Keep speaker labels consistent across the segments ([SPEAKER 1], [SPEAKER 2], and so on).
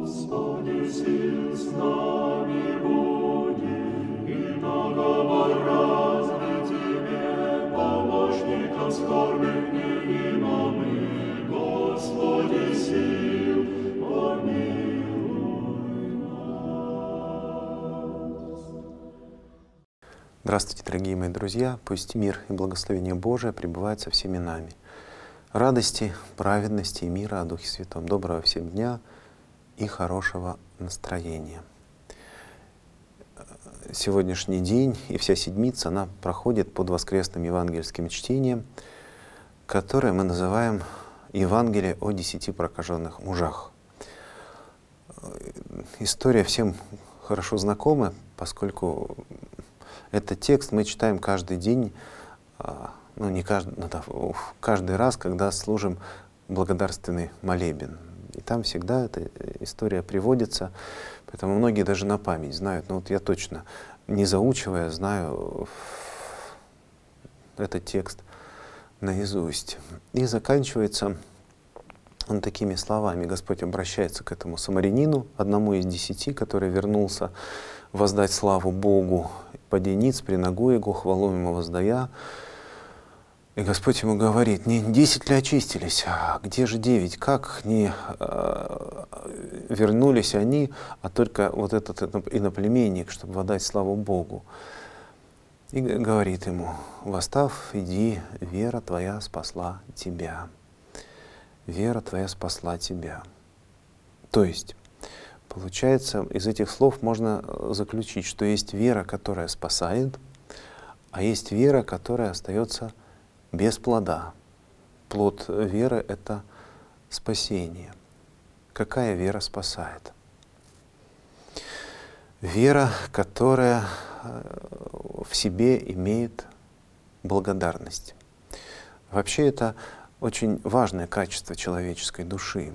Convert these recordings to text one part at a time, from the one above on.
[SPEAKER 1] Господи, сил с нами буди, и наговор разный Тебе, помощником скорбных невидимым, Господи, сил, помилуй нас.
[SPEAKER 2] Здравствуйте, дорогие мои друзья! Пусть мир и благословение Божие пребывают со всеми нами. Радости, праведности и мира о Духе Святом. Доброго всем дня и хорошего настроения. Сегодняшний день и вся седмица, она проходит под воскресным евангельским чтением, которое мы называем Евангелие о 10 прокаженных мужах. История всем хорошо знакома, поскольку этот текст мы читаем каждый день, каждый раз, когда служим благодарственный молебен. И там всегда эта история приводится, поэтому многие даже на память знают. Но вот я точно, не заучивая, знаю этот текст наизусть. И заканчивается он такими словами. Господь обращается к этому самарянину, одному из 10, который вернулся воздать славу Богу, поди ниц, преногу Его, хвалу Ему воздая. И Господь ему говорит: не 10 ли очистились, а где же 9? Как не вернулись они, а только вот этот иноплеменник, чтобы воздать славу Богу? И говорит ему: восстав, иди, вера твоя спасла тебя. Вера твоя спасла тебя. То есть, получается, из этих слов можно заключить, что есть вера, которая спасает, а есть вера, которая остается без плода. Плод веры — это спасение. Какая вера спасает? Вера, которая в себе имеет благодарность. Вообще это очень важное качество человеческой души.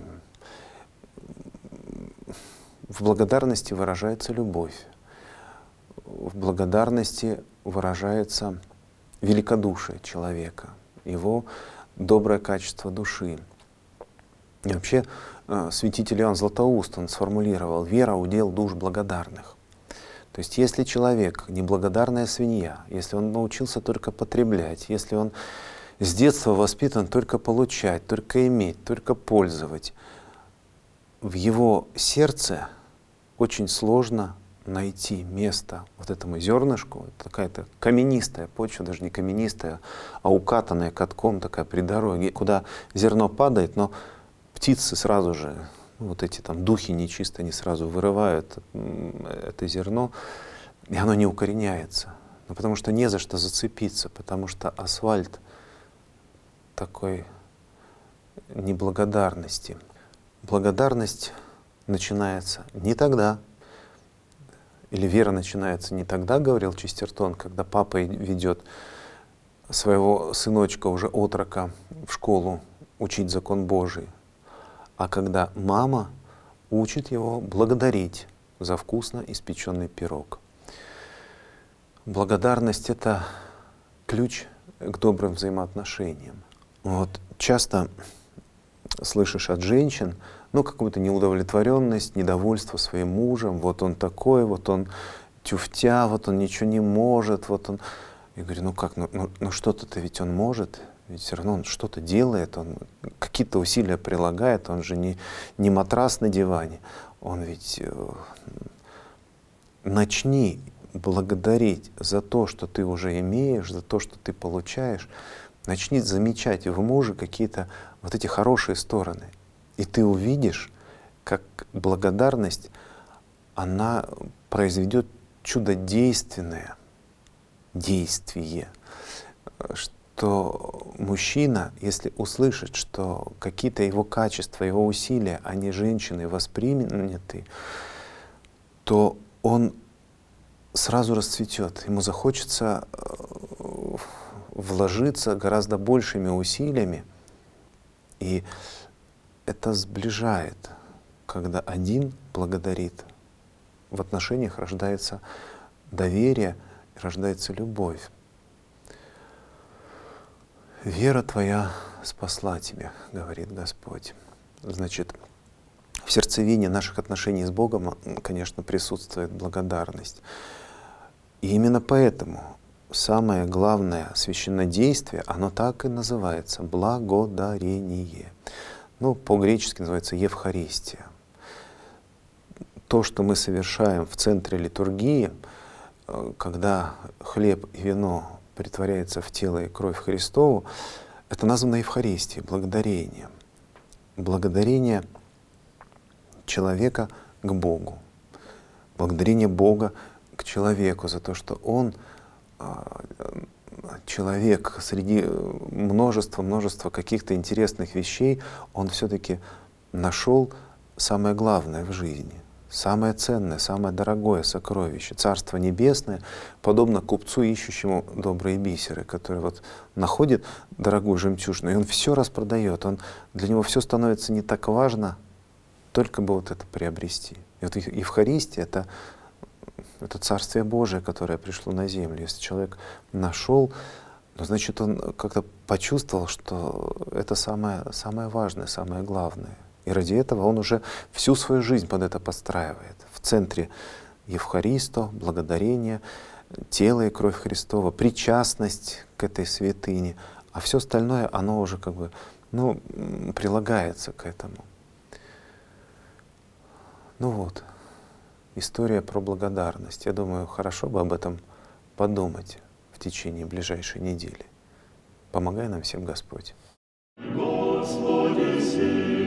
[SPEAKER 2] В благодарности выражается любовь. В благодарности выражается великодушие человека, его доброе качество души. И вообще святитель Иоанн Златоуст, он сформулировал: вера — удел душ благодарных. То есть если человек неблагодарная свинья, если он научился только потреблять, если он с детства воспитан только получать, только иметь, только пользовать, в его сердце очень сложно найти место вот этому зернышку. Это какая-то каменистая почва, даже не каменистая, а укатанная катком такая при дороге, куда зерно падает, но птицы сразу же, вот эти там духи нечистые, они сразу вырывают это зерно, и оно не укореняется. Ну, потому что не за что зацепиться, потому что асфальт такой неблагодарности. Благодарность начинается не тогда, или вера начинается не тогда, говорил Честертон, когда папа ведет своего сыночка, уже отрока, в школу учить закон Божий, а когда мама учит его благодарить за вкусно испеченный пирог. Благодарность — это ключ к добрым взаимоотношениям. Вот часто слышишь от женщин какую-то неудовлетворенность, недовольство своим мужем. Вот он такой, вот он тюфтя, вот он ничего не может, вот он. Я говорю: что-то ведь он может, ведь все равно он что-то делает, он какие-то усилия прилагает, он же не матрас на диване, он ведь начни благодарить за то, что ты уже имеешь, за то, что ты получаешь, начни замечать в муже какие-то вот эти хорошие стороны. И ты увидишь, как благодарность, она произведет чудодейственное действие, что мужчина, если услышит, что какие-то его качества, его усилия, они женщины восприняты, то он сразу расцветет, ему захочется вложиться гораздо большими усилиями, и это сближает, когда один благодарит. В отношениях рождается доверие, рождается любовь. Вера твоя спасла тебя, говорит Господь. Значит, В сердцевине наших отношений с Богом, конечно, присутствует благодарность. И именно поэтому самое главное священнодействие, оно так и называется — благодарение. Ну, по-гречески называется Евхаристия. То, что мы совершаем в центре литургии, когда хлеб и вино претворяются в тело и кровь Христову, это названо Евхаристией, благодарением. Благодарение человека к Богу. Благодарение Бога к человеку за то, что он, человек, среди множества каких-то интересных вещей, он все-таки нашел самое главное в жизни, самое ценное, самое дорогое сокровище. Царство Небесное подобно купцу, ищущему добрые бисеры, который вот находит дорогую жемчужину, и он все распродает. Для него все становится не так важно, только бы вот это приобрести. И вот Евхаристия — это Царствие Божие, которое пришло на землю. Если человек нашел, значит, он как-то почувствовал, что это самое важное, самое главное. И ради этого он уже всю свою жизнь под это подстраивает. В центре Евхаристо, благодарение, тело и кровь Христова, причастность к этой святыне, а все остальное, оно уже как бы, прилагается к этому. Ну вот, история про благодарность. Я думаю, хорошо бы об этом подумать в течение ближайшей недели. Помогай нам всем Господь.
[SPEAKER 1] Господи,